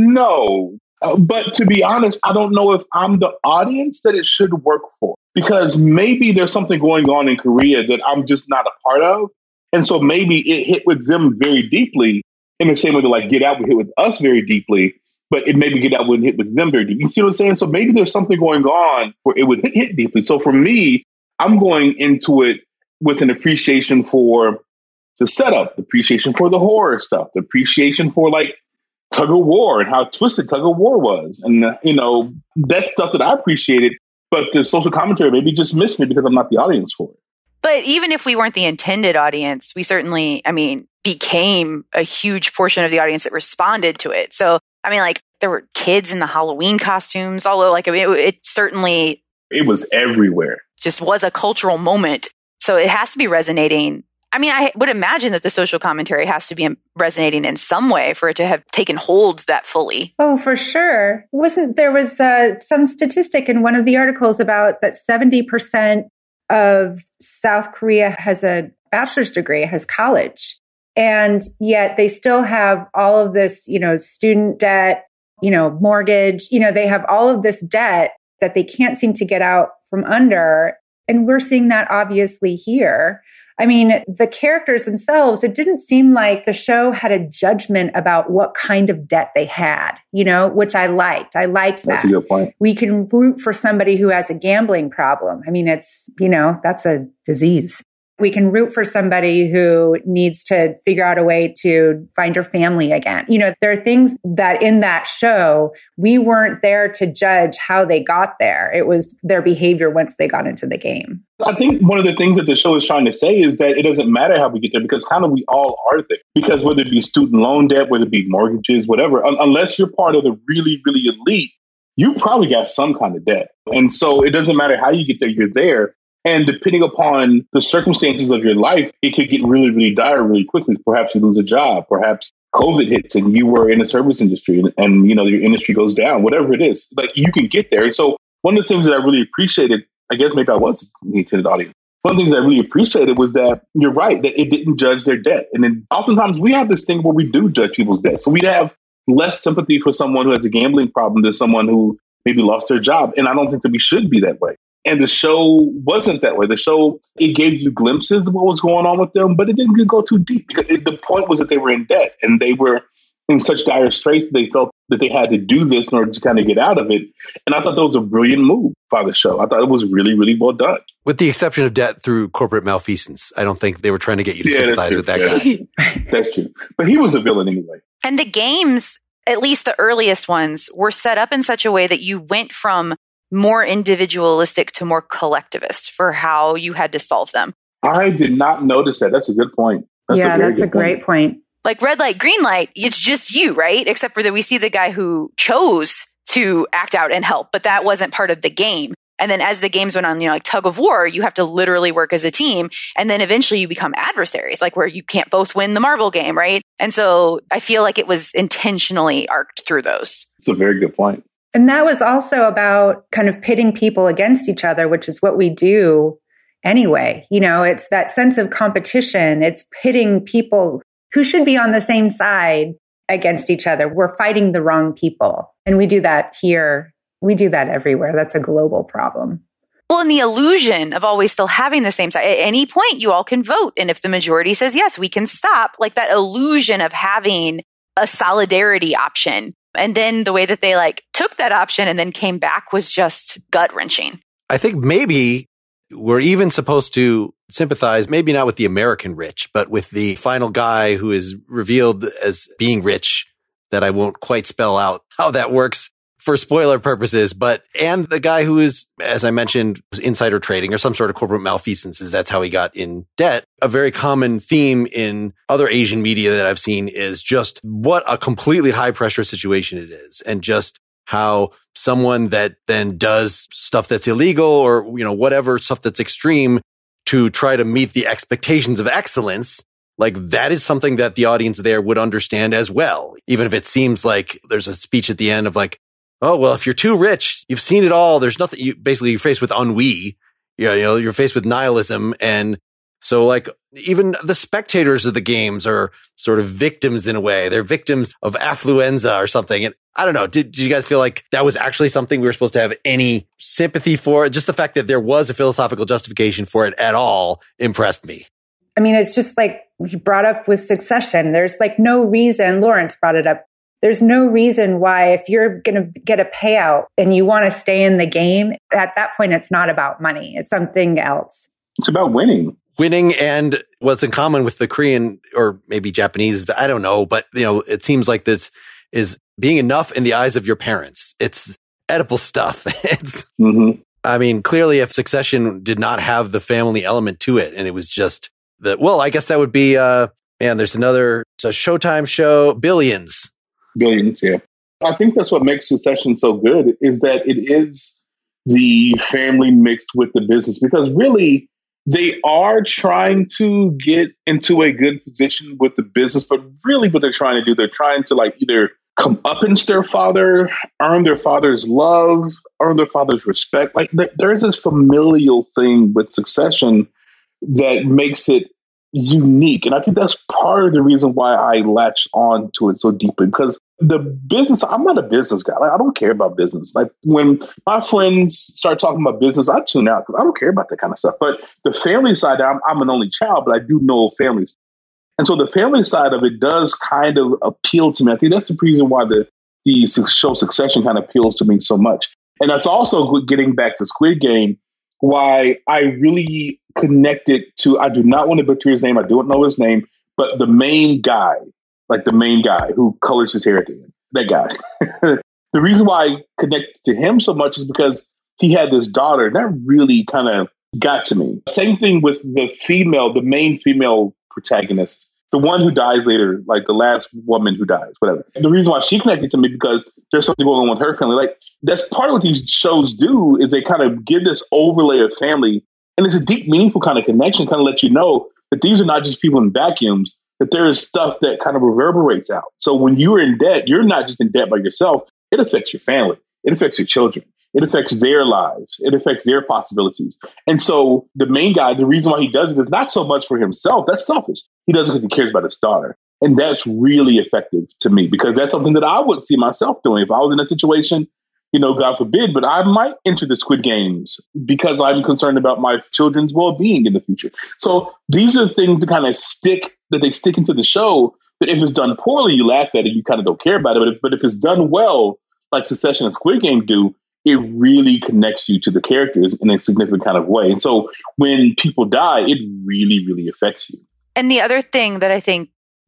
no. Uh, but to be honest, I don't know if I'm the audience that it should work for. Because maybe there's something going on in Korea that I'm just not a part of. And so maybe it hit with them very deeply in the same way that like Get Out would hit with us very deeply. But it maybe Get Out wouldn't hit with them very deep. You see what I'm saying? So maybe there's something going on where it would hit, hit deeply. So for me, I'm going into it with an appreciation for the setup, the appreciation for the horror stuff, the appreciation for like tug of war and how twisted tug of war was. And, uh, you know, that's stuff that I appreciated. But the social commentary maybe just missed me because I'm not the audience for it. but even if we weren't the intended audience, we certainly, I mean, became a huge portion of the audience that responded to it. So, I mean, like there were kids in the Halloween costumes, although like, I mean, it, it certainly, It was everywhere. just was a cultural moment. So it has to be resonating. I mean, I would imagine that the social commentary has to be resonating in some way for it to have taken hold that fully. Oh, for sure. Wasn't there was uh, some statistic in one of the articles about that seventy percent of South Korea has a bachelor's degree, has college. And yet they still have all of this, you know, student debt, you know, mortgage, you know, they have all of this debt that they can't seem to get out from under. And we're seeing that obviously here. I mean, the characters themselves, it didn't seem like the show had a judgment about what kind of debt they had, you know, which I liked. I liked that. That's a good point. We can root for somebody who has a gambling problem. I mean, it's, you know, that's a disease. We can root for somebody who needs to figure out a way to find her family again. You know, there are things that in that show, we weren't there to judge how they got there. It was their behavior once they got into the game. I think one of the things that the show is trying to say is that it doesn't matter how we get there because kind of we all are there. Because whether it be student loan debt, whether it be mortgages, whatever, un- unless you're part of the really, really elite, you probably got some kind of debt. And so it doesn't matter how you get there, you're there. And depending upon the circumstances of your life, it could get really, really dire really quickly. Perhaps you lose a job. Perhaps COVID hits and you were in the service industry and, and, you know, your industry goes down, whatever it is. Like you can get there. And so one of the things that I really appreciated, I guess maybe I was the intended audience. One of the things I really appreciated was that you're right, that it didn't judge their debt. And then oftentimes we have this thing where we do judge people's debt. So we'd have less sympathy for someone who has a gambling problem than someone who maybe lost their job. And I don't think that we should be that way. And the show wasn't that way. The show, it gave you glimpses of what was going on with them, but it didn't go too deep because it, the point was that they were in debt and they were in such dire straits. They felt that they had to do this in order to kind of get out of it. And I thought that was a brilliant move by the show. I thought it was really, really well done. With the exception of debt through corporate malfeasance. I don't think they were trying to get you to Yeah, sympathize that's with that true. guy. Yeah. That's true. But he was a villain anyway. And the games at least the earliest ones, were set up in such a way that you went from more individualistic to more collectivist for how you had to solve them. I did not notice that. That's a good point. That's yeah, a that's a great point. point. Like red light, green light, it's just you, right? Except for that we see the guy who chose to act out and help, but that wasn't part of the game. And then as the games went on, you know, like tug of war, you have to literally work as a team. And then eventually you become adversaries, like where you can't both win the marble game, right? And so I feel like it was intentionally arced through those. It's a very good point. And that was also about kind of pitting people against each other, which is what we do anyway. You know, it's that sense of competition. It's pitting people who should be on the same side against each other. We're fighting the wrong people. And we do that here. We do that everywhere. That's a global problem. Well, and the illusion of always still having the same side. At any point, you all can vote. And if the majority says yes, we can stop. Like that illusion of having a solidarity option. And then the way that they like took that option and then came back was just gut wrenching. I think maybe we're even supposed to sympathize, maybe not with the American rich, but with the final guy who is revealed as being rich, that I won't quite spell out how that works for spoiler purposes, but, and the guy who is, as I mentioned, was insider trading or some sort of corporate malfeasances. That's how he got in debt. A very common theme in other Asian media that I've seen is just what a completely high pressure situation it is. And just how someone that then does stuff that's illegal or, you know, whatever stuff that's extreme to try to meet the expectations of excellence, like that is something that the audience there would understand as well. Even if it seems like there's a speech at the end of like, oh, well, if you're too rich, you've seen it all. There's nothing, you basically you're faced with ennui. You know, you know, you're faced with nihilism. And so like even the spectators of the games are sort of victims in a way. They're victims of affluenza or something. And I don't know. Did, did you guys feel like that was actually something we were supposed to have any sympathy for? Just the fact that there was a philosophical justification for it at all impressed me. I mean, it's just like you brought up with Succession. There's like no reason, Lawrence brought it up. There's no reason why if you're going to get a payout and you want to stay in the game, at that point, it's not about money. It's something else. It's about winning. Winning and what's in common with the Korean or maybe Japanese, I don't know, but you know, it seems like this is being enough in the eyes of your parents. It's Oedipal stuff. It's, mm-hmm. I mean, clearly if Succession did not have the family element to it and it was just the, well, I guess that would be, uh, man, there's another, it's a Showtime show, Billions. Billions, yeah. I think that's what makes Succession so good is that it is the family mixed with the business because really they are trying to get into a good position with the business, but really what they're trying to do, they're trying to like either come up against their father, earn their father's love, earn their father's respect. Like there's this familial thing with Succession that makes it unique. And I think that's part of the reason why I latched on to it so deeply because the business, I'm not a business guy. Like, I don't care about business. Like when my friends start talking about business, I tune out because I don't care about that kind of stuff. But the family side, I'm, I'm an only child, but I do know families. And so the family side of it does kind of appeal to me. I think that's the reason why the, the show Succession kind of appeals to me so much. And that's also getting back to Squid Game, why I really connected to, I do not want to butcher his name. I don't know his name, but the main guy, like the main guy who colors his hair at the end, that guy. The reason why I connected to him so much is because he had this daughter and that really kind of got to me. Same thing with the female, the main female protagonist, the one who dies later, like the last woman who dies, whatever. The reason why she connected to me because there's something going on with her family. Like that's part of what these shows do is they kind of give this overlay of family. And it's a deep, meaningful kind of connection, kind of let you know that these are not just people in vacuums, that there is stuff that kind of reverberates out. So when you're in debt, you're not just in debt by yourself. It affects your family. It affects your children. It affects their lives. It affects their possibilities. And so the main guy, the reason why he does it is not so much for himself. That's selfish. He does it because he cares about his daughter. And that's really effective to me because that's something that I would see myself doing. If I was in a situation, you know, God forbid, but I might enter the Squid Games because I'm concerned about my children's well-being in the future. So these are things that kind of stick, that they stick into the show, that if it's done poorly, you laugh at it, you kind of don't care about it. But if, but if it's done well, like Succession and Squid Game do, it really connects you to the characters in a significant kind of way. And so when people die, it really, really affects you. And the other thing that I think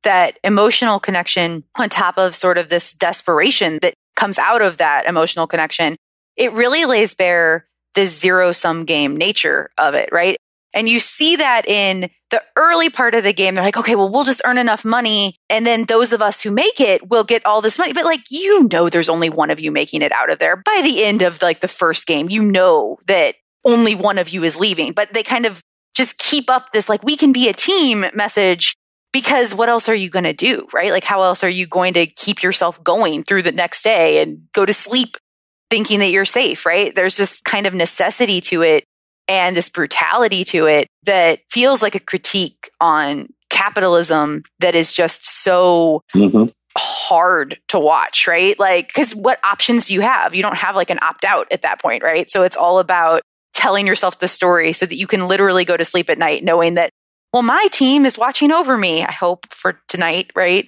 that emotional connection on top of sort of this desperation that comes out of that emotional connection, it really lays bare the zero-sum game nature of it, right? And you see that in the early part of the game. They're like, okay, well, we'll just earn enough money. And then those of us who make it will get all this money. But like, you know, there's only one of you making it out of there. By the end of like the first game, you know that only one of you is leaving. But they kind of just keep up this like, we can be a team message, because what else are you going to do, right? Like, how else are you going to keep yourself going through the next day and go to sleep thinking that you're safe, right? There's this kind of necessity to it and this brutality to it that feels like a critique on capitalism that is just so mm-hmm. hard to watch, right? Like, because what options do you have? You don't have like an opt-out at that point, right? So it's all about telling yourself the story so that you can literally go to sleep at night knowing that, well, my team is watching over me, I hope, for tonight, right?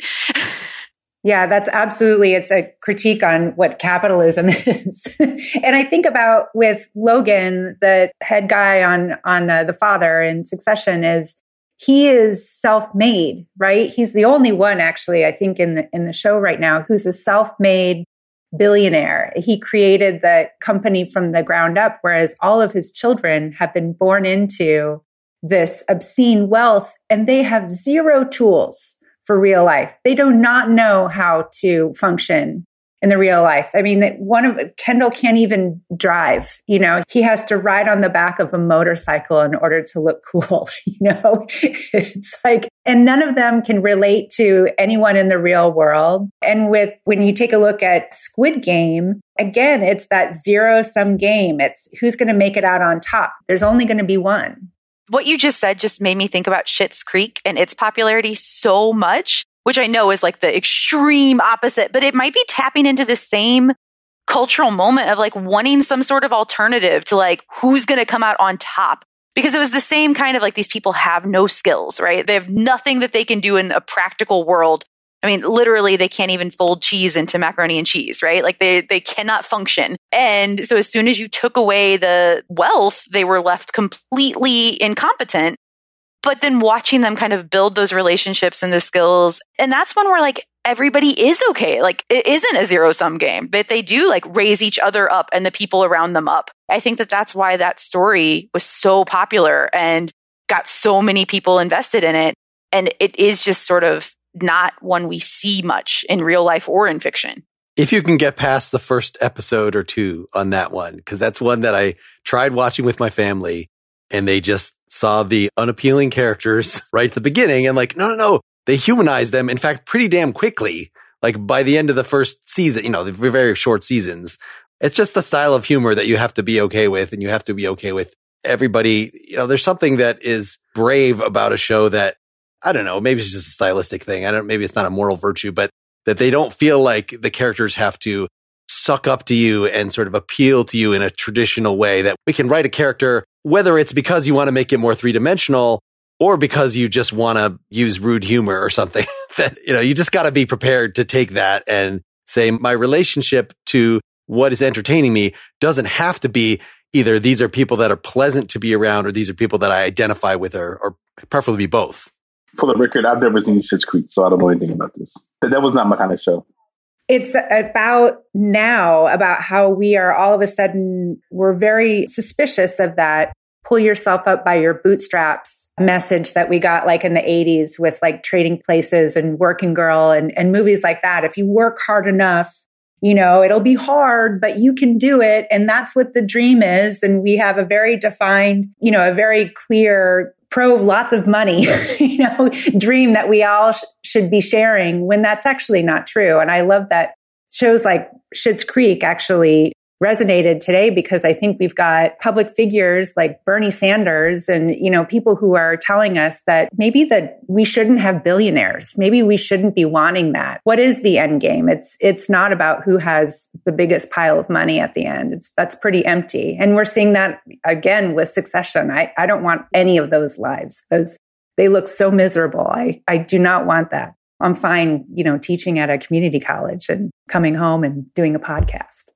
Yeah, that's absolutely, it's a critique on what capitalism is. And I think about with Logan, the head guy on, on uh, the father in Succession, is he is self-made, right? He's the only one actually, I think in the, in the show right now, who's a self-made billionaire. He created the company from the ground up, whereas all of his children have been born into this obscene wealth and they have zero tools for real life. They do not know how to function in the real life. I mean, one of Kendall can't even drive, you know, he has to ride on the back of a motorcycle in order to look cool. You know, it's like, and none of them can relate to anyone in the real world. And with, when you take a look at Squid Game, again, it's that zero sum game. It's who's going to make it out on top. There's only going to be one. What you just said just made me think about Schitt's Creek and its popularity so much, which I know is like the extreme opposite, but it might be tapping into the same cultural moment of like wanting some sort of alternative to like who's going to come out on top. Because it was the same kind of like these people have no skills, right? They have nothing that they can do in a practical world. I mean, literally, they can't even fold cheese into macaroni and cheese, right? Like they they cannot function. And so as soon as you took away the wealth, they were left completely incompetent. But then watching them kind of build those relationships and the skills. And that's when we're like, everybody is okay. Like it isn't a zero sum game, that they do like raise each other up and the people around them up. I think that that's why that story was so popular and got so many people invested in it. And it is just sort of not one we see much in real life or in fiction. If you can get past the first episode or two on that one, because that's one that I tried watching with my family and they just saw the unappealing characters right at the beginning and like, no, no, no, they humanized them. In fact, pretty damn quickly, like by the end of the first season, you know, the very short seasons, it's just the style of humor that you have to be okay with and you have to be okay with everybody. You know, there's something that is brave about a show that, I don't know, maybe it's just a stylistic thing. I don't, maybe it's not a moral virtue, but that they don't feel like the characters have to suck up to you and sort of appeal to you in a traditional way, that we can write a character, whether it's because you want to make it more three dimensional or because you just want to use rude humor or something that, you know, you just got to be prepared to take that and say, my relationship to what is entertaining me doesn't have to be either these are people that are pleasant to be around or these are people that I identify with, or, or preferably both. For the record, I've never seen Schitt's Creek, so I don't know anything about this. That was not my kind of show. It's about now, about how we are all of a sudden, we're very suspicious of that pull yourself up by your bootstraps message that we got like in the eighties with like Trading Places and Working Girl and, and movies like that. If you work hard enough, you know, it'll be hard, but you can do it. And that's what the dream is. And we have a very defined, you know, a very clear pro lots of money, you know, dream that we all sh- should be sharing, when that's actually not true. And I love that shows like Schitt's Creek actually resonated today, because I think we've got public figures like Bernie Sanders and, you know, people who are telling us that maybe that we shouldn't have billionaires. Maybe we shouldn't be wanting that. What is the end game? It's, it's not about who has the biggest pile of money at the end. It's, that's pretty empty. And we're seeing that again with Succession. I, I don't want any of those lives. Those, they look so miserable. I, I do not want that. I'm fine, you know, teaching at a community college and coming home and doing a podcast.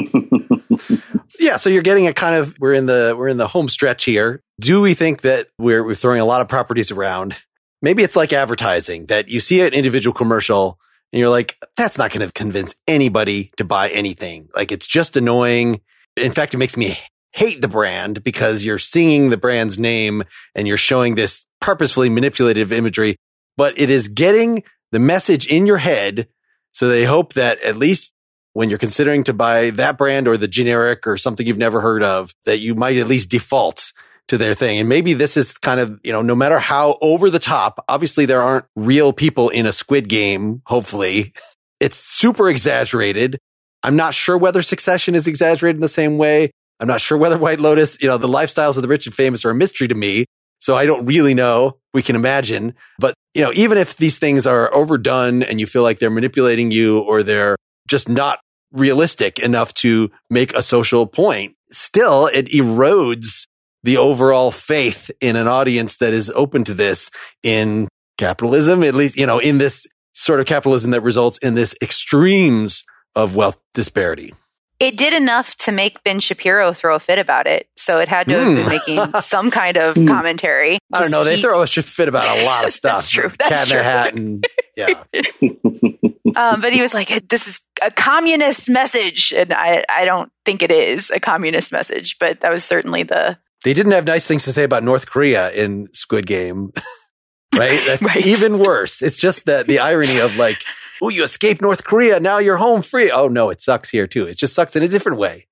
Yeah, so you're getting a kind of, we're in the we're in the home stretch here. Do we think that we're we're throwing a lot of properties around? maybe it's like advertising, that you see an individual commercial and you're like, that's not going to convince anybody to buy anything. Like, it's just annoying. In fact, it makes me hate the brand because you're singing the brand's name and you're showing this purposefully manipulative imagery, but it is getting the message in your head. So they hope that at least when you're considering to buy that brand or the generic or something you've never heard of, that you might at least default to their thing. And maybe this is kind of, you know, no matter how over the top, obviously there aren't real people in a Squid Game, hopefully. It's super exaggerated. I'm not sure whether Succession is exaggerated in the same way. I'm not sure whether White Lotus, you know, the lifestyles of the rich and famous are a mystery to me. So I don't really know. We can imagine. But, you know, even if these things are overdone and you feel like they're manipulating you or they're just not realistic enough to make a social point, still it erodes the overall faith in an audience that is open to this in capitalism, at least, you know, in this sort of capitalism that results in this extremes of wealth disparity. It did enough to make Ben Shapiro throw a fit about it. So it had to have mm. been making some kind of commentary. I don't know. They he, throw a fit about a lot of stuff. That's true. That's Cat true. in their hat and, yeah. um, but he was like, this is a communist message. And I, I don't think it is a communist message, but that was certainly the... They didn't have nice things to say about North Korea in Squid Game, right? That's right. Even worse. It's just the, the irony of like, oh, you escaped North Korea, now you're home free. Oh, no, it sucks here too. It just sucks in a different way.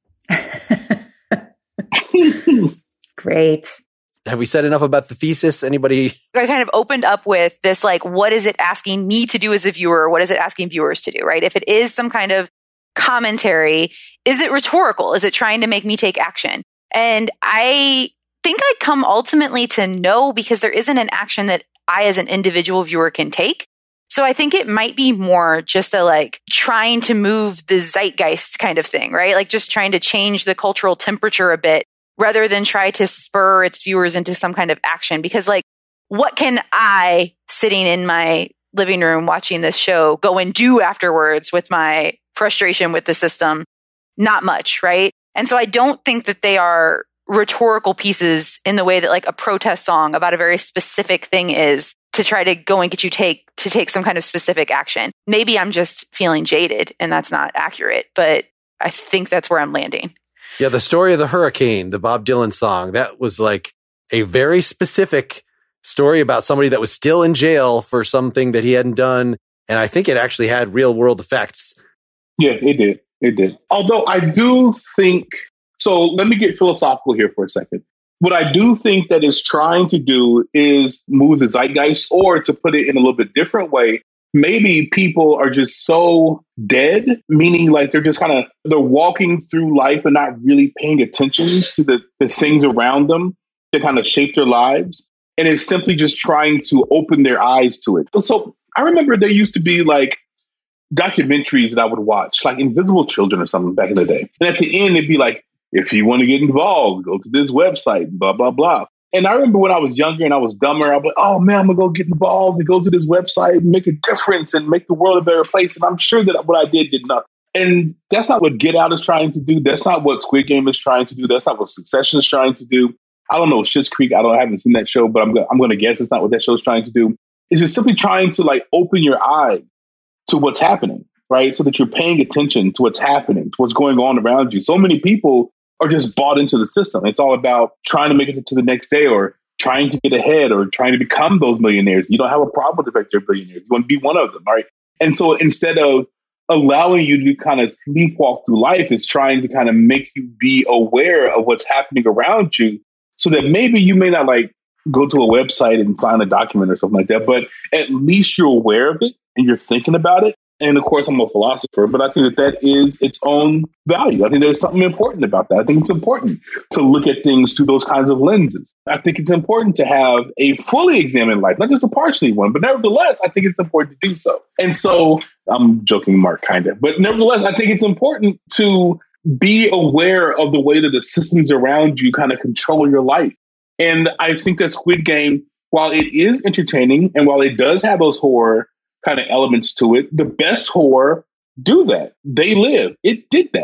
Great. Have we said enough about the thesis? Anybody? I kind of opened up with this, like, what is it asking me to do as a viewer? What is it asking viewers to do, right? If it is some kind of commentary, is it rhetorical? Is it trying to make me take action? And I think I come ultimately to no, because there isn't an action that I as an individual viewer can take. So I think it might be more just a like trying to move the zeitgeist kind of thing, right? Like just trying to change the cultural temperature a bit rather than try to spur its viewers into some kind of action. Because like, what can I sitting in my living room watching this show go and do afterwards with my frustration with the system? Not much, right? And so I don't think that they are rhetorical pieces in the way that like a protest song about a very specific thing is to try to go and get you take to take some kind of specific action. Maybe I'm just feeling jaded and that's not accurate, but I think that's where I'm landing. Yeah, the story of the hurricane, the Bob Dylan song, that was like a very specific story about somebody that was still in jail for something that he hadn't done. And I think it actually had real world effects. Yeah, it did. It did. Although I do think, so let me get philosophical here for a second. What I do think that it's trying to do is move the zeitgeist, or to put it in a little bit different way, maybe people are just so dead, meaning like they're just kind of, they're walking through life and not really paying attention to the, the things around them that kind of shape their lives. And it's simply just trying to open their eyes to it. So I remember there used to be like documentaries that I would watch, like Invisible Children or something back in the day. And at the end, it'd be like, if you want to get involved, go to this website, blah, blah, blah. And I remember when I was younger and I was dumber, I was like, oh man, I'm going to go get involved and go to this website and make a difference and make the world a better place. And I'm sure that what I did did nothing. And that's not what Get Out is trying to do. That's not what Squid Game is trying to do. That's not what Succession is trying to do. I don't know, Schitt's Creek, I don't I haven't seen that show, but I'm, I'm going to guess it's not what that show is trying to do. It's just simply trying to like open your eye to what's happening, right? So that you're paying attention to what's happening, to what's going on around you. So many people are just bought into the system. It's all about trying to make it to the next day, or trying to get ahead, or trying to become those millionaires. You don't have a problem with the fact they're billionaires. You want to be one of them, right? And so instead of allowing you to kind of sleepwalk through life, it's trying to kind of make you be aware of what's happening around you, so that maybe you may not like go to a website and sign a document or something like that, but at least you're aware of it and you're thinking about it. And of course, I'm a philosopher, but I think that that is its own value. I think there's something important about that. I think it's important to look at things through those kinds of lenses. I think it's important to have a fully examined life, not just a partially one, but nevertheless, I think it's important to do so. And so I'm joking, Mark, kind of, but nevertheless, I think it's important to be aware of the way that the systems around you kind of control your life. And I think that Squid Game, while it is entertaining and while it does have those horror kind of elements to it, the best horror do that. They Live. It did that.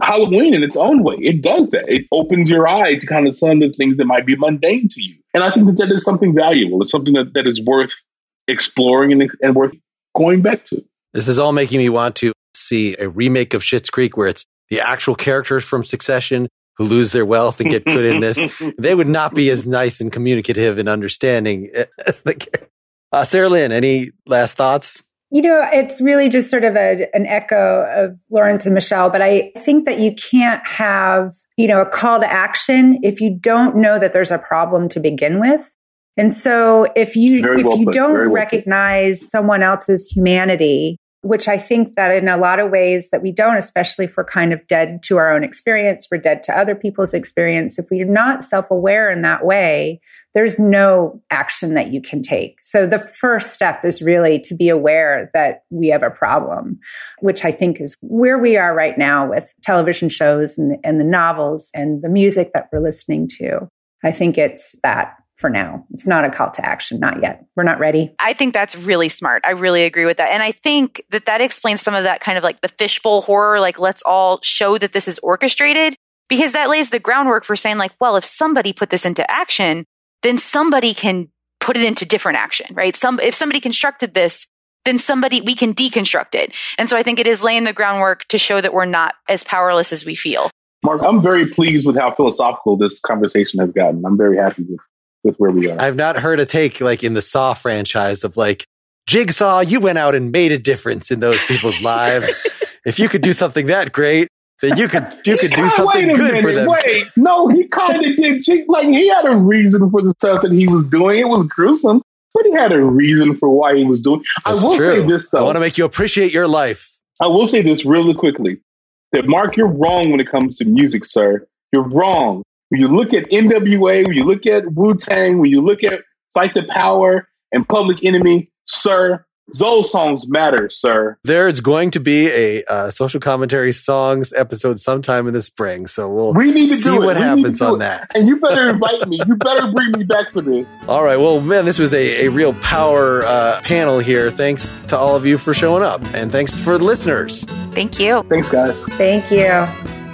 Halloween in its own way. It does that. It opens your eye to kind of some of the things that might be mundane to you. And I think that that is something valuable. It's something that, that is worth exploring and, and worth going back to. This is all making me want to see a remake of Schitt's Creek where it's the actual characters from Succession who lose their wealth and get put in this. They would not be as nice and communicative and understanding as the characters. Uh, Sarah Lynn, any last thoughts? You know, it's really just sort of a, an echo of Lawrence and Michelle, but I think that you can't have, you know, a call to action if you don't know that there's a problem to begin with. And so if you, Very if well you put. don't Very recognize well someone else's humanity, which I think that in a lot of ways that we don't, especially if we're kind of dead to our own experience, we're dead to other people's experience. If we're not self-aware in that way, there's no action that you can take. So the first step is really to be aware that we have a problem, which I think is where we are right now with television shows and, and the novels and the music that we're listening to. I think it's that. For now, it's not a call to action. Not yet. We're not ready. I think that's really smart. I really agree with that. And I think that that explains some of that kind of like the fishbowl horror, like let's all show that this is orchestrated, because that lays the groundwork for saying like, well, if somebody put this into action, then somebody can put it into different action, right? Some, if somebody constructed this, then somebody, we can deconstruct it. And so I think it is laying the groundwork to show that we're not as powerless as we feel. Mark, I'm very pleased with how philosophical this conversation has gotten. I'm very happy with with where we are. I've not heard a take like in the Saw franchise of like, Jigsaw, you went out and made a difference in those people's lives. If you could do something that great, then you could you could do something good minute, for them. Wait, no, he kind of did. Like he had a reason for the stuff that he was doing. It was gruesome, but he had a reason for why he was doing. That's I will true. say this though. I want to make you appreciate your life. I will say this really quickly: that Mark, you're wrong when it comes to music, sir. You're wrong. When you look at N W A, when you look at Wu-Tang, when you look at Fight the Power and Public Enemy, sir, those songs matter, sir. There's going to be a uh, social commentary songs episode sometime in the spring, so we'll we need to see do what we happens on it. that. And you better invite me. You better bring me back for this. All right. Well, man, this was a, a real power uh, panel here. Thanks to all of you for showing up, and thanks for the listeners. Thank you. Thanks, guys. Thank you.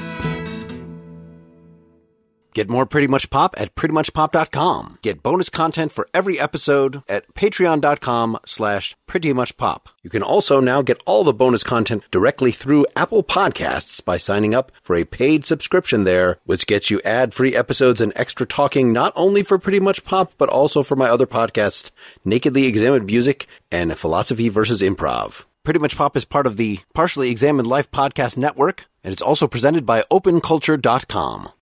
Get more Pretty Much Pop at pretty much pop dot com. Get bonus content for every episode at patreon.com slash pretty much pop. You can also now get all the bonus content directly through Apple Podcasts by signing up for a paid subscription there, which gets you ad-free episodes and extra talking not only for Pretty Much Pop, but also for my other podcasts, Nakedly Examined Music and Philosophy versus Improv. Pretty Much Pop is part of the Partially Examined Life Podcast Network, and it's also presented by open culture dot com.